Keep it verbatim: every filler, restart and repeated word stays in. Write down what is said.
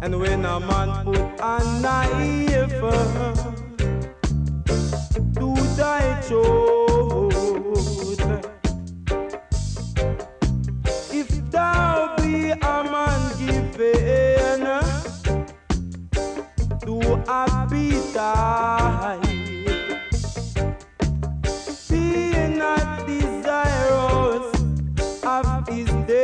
And when a man put a knife to thy throat, if thou be a man given to appetite, be not desirous of his